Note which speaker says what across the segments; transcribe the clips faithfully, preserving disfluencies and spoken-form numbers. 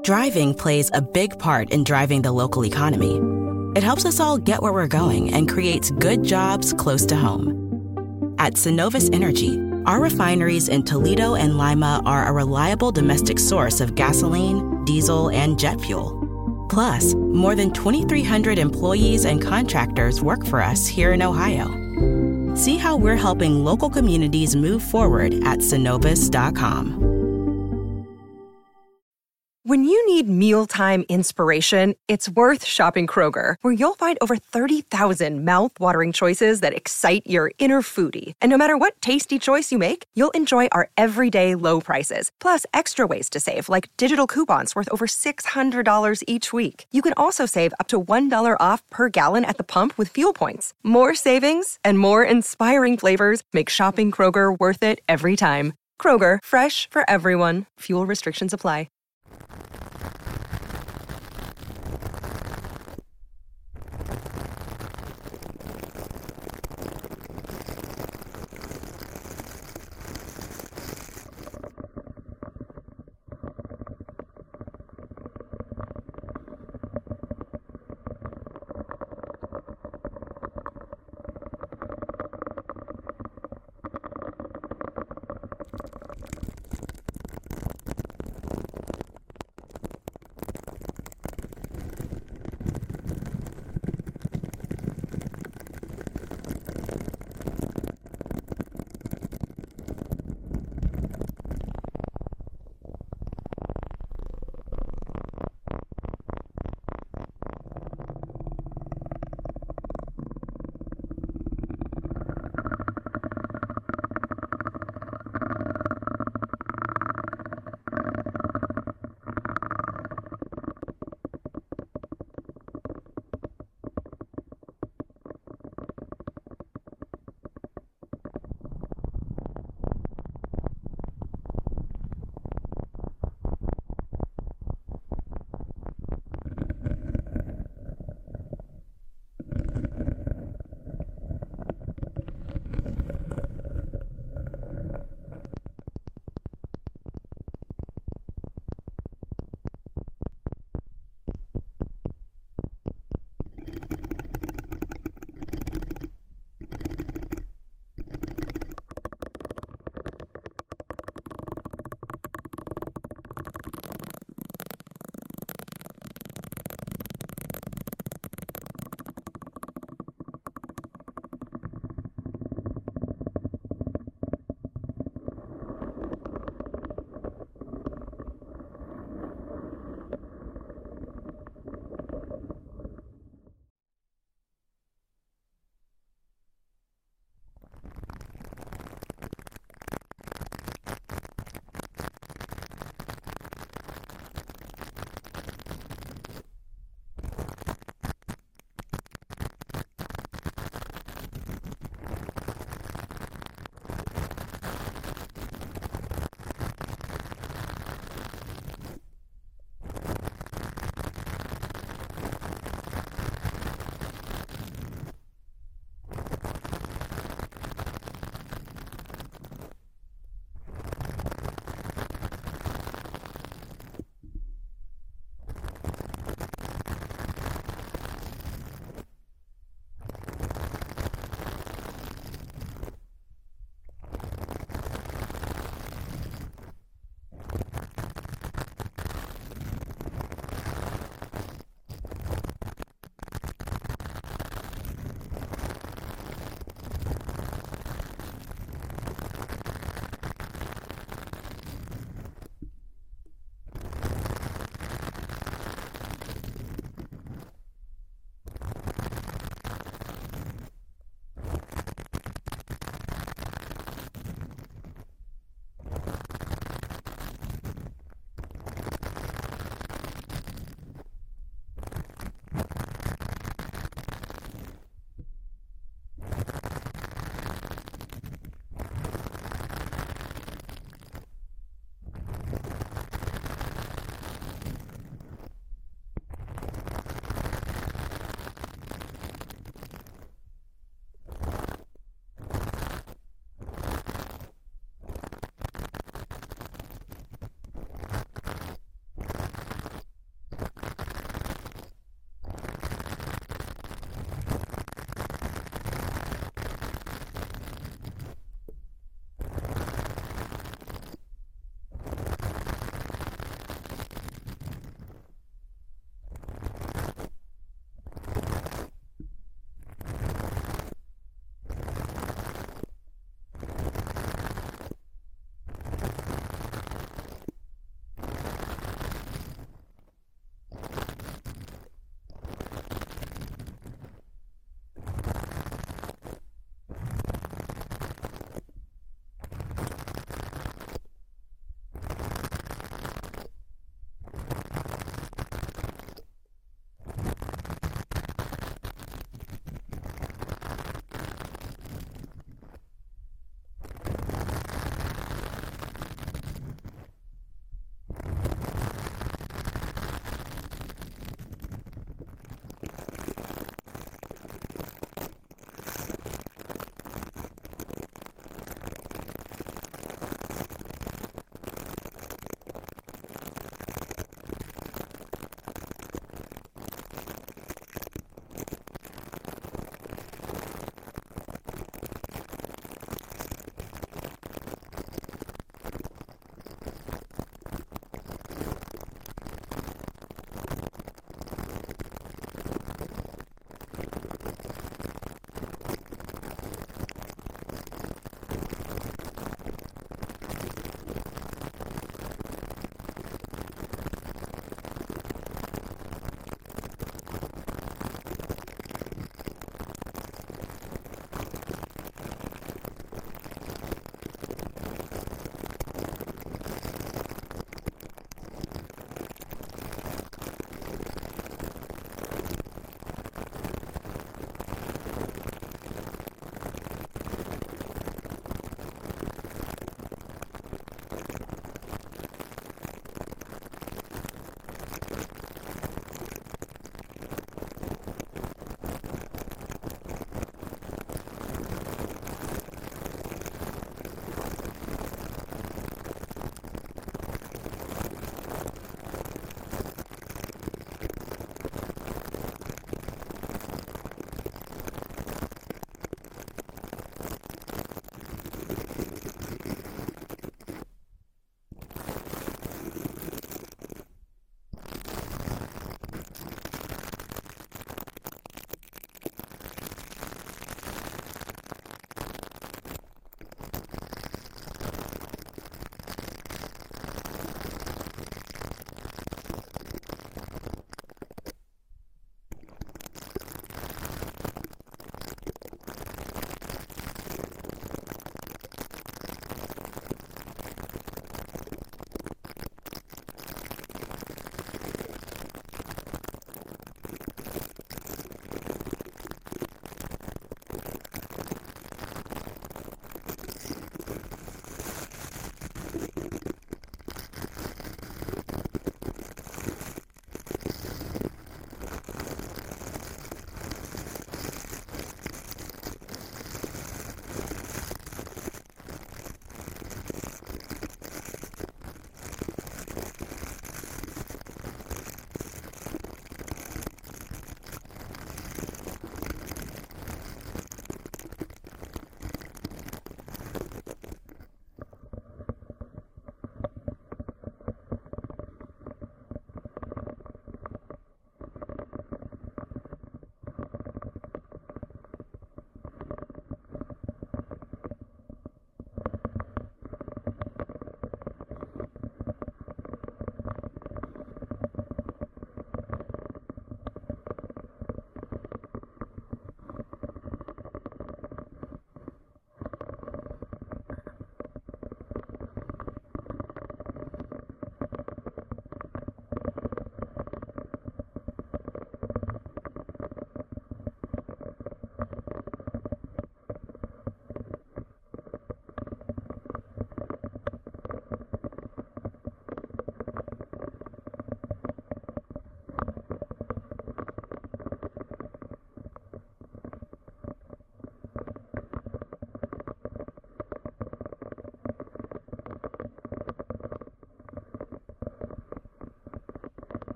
Speaker 1: Driving plays a big part in driving the local economy. It helps us all get where we're going and creates good jobs close to home. At Synovus Energy, our refineries in Toledo and Lima are a reliable domestic source of gasoline, diesel, and jet fuel. Plus, more than twenty-three hundred employees and contractors work for us here in Ohio. See how we're helping local communities move forward at Synovus dot com.
Speaker 2: When you need mealtime inspiration, it's worth shopping Kroger, where you'll find over thirty thousand mouth-watering choices that excite your inner foodie. And no matter what tasty choice you make, you'll enjoy our everyday low prices, plus extra ways to save, like digital coupons worth over six hundred dollars each week. You can also save up to one dollar off per gallon at the pump with fuel points. More savings and more inspiring flavors make shopping Kroger worth it every time. Kroger, fresh for everyone. Fuel restrictions apply.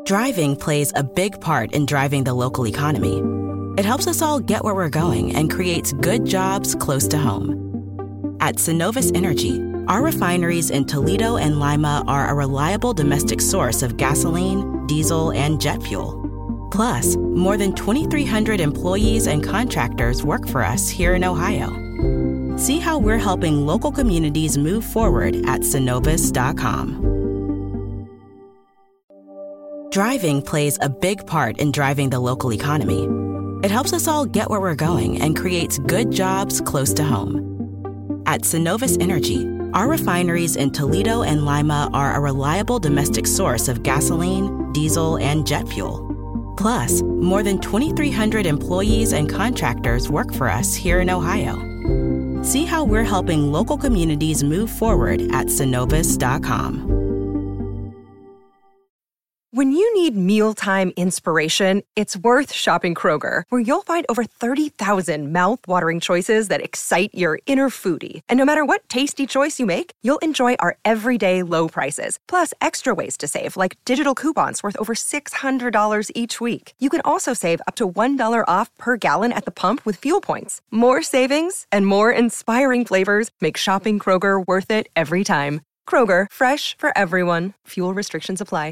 Speaker 1: Driving plays a big part in driving the local economy. It helps us all get where we're going and creates good jobs close to home. At Synovus Energy, our refineries in Toledo and Lima are a reliable domestic source of gasoline, diesel, and jet fuel. Plus, more than twenty-three hundred employees and contractors work for us here in Ohio. See how we're helping local communities move forward at Synovus dot com. Driving plays a big part in driving the local economy. It helps us all get where we're going and creates good jobs close to home. At Synovus Energy, our refineries in Toledo and Lima are a reliable domestic source of gasoline, diesel, and jet fuel. Plus, more than twenty-three hundred employees and contractors work for us here in Ohio. See how we're helping local communities move forward at Synovus dot com.
Speaker 2: When you need mealtime inspiration, it's worth shopping Kroger, where you'll find over thirty thousand mouth-watering choices that excite your inner foodie. And no matter what tasty choice you make, you'll enjoy our everyday low prices, plus extra ways to save, like digital coupons worth over six hundred dollars each week. You can also save up to one dollar off per gallon at the pump with fuel points. More savings and more inspiring flavors make shopping Kroger worth it every time. Kroger, fresh for everyone. Fuel restrictions apply.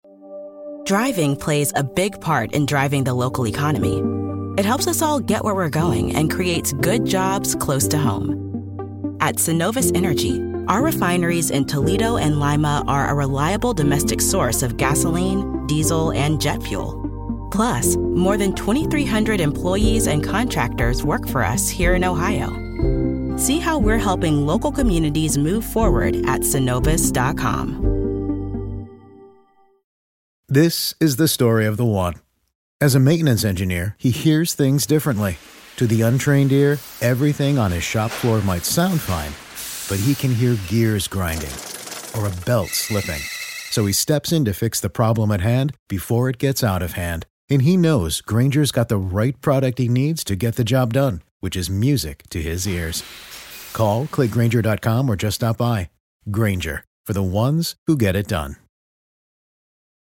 Speaker 1: Driving plays a big part in driving the local economy. It helps us all get where we're going and creates good jobs close to home. At Synovus Energy, our refineries in Toledo and Lima are a reliable domestic source of gasoline, diesel, and jet fuel. Plus, more than twenty-three hundred employees and contractors work for us here in Ohio. See how we're helping local communities move forward at Synovus dot com.
Speaker 3: This is the story of the one. As a maintenance engineer, he hears things differently. To the untrained ear, everything on his shop floor might sound fine, but he can hear gears grinding or a belt slipping. So he steps in to fix the problem at hand before it gets out of hand. And he knows Grainger's got the right product he needs to get the job done, which is music to his ears. Call, click Grainger dot com, or just stop by. Grainger, for the ones who get it done.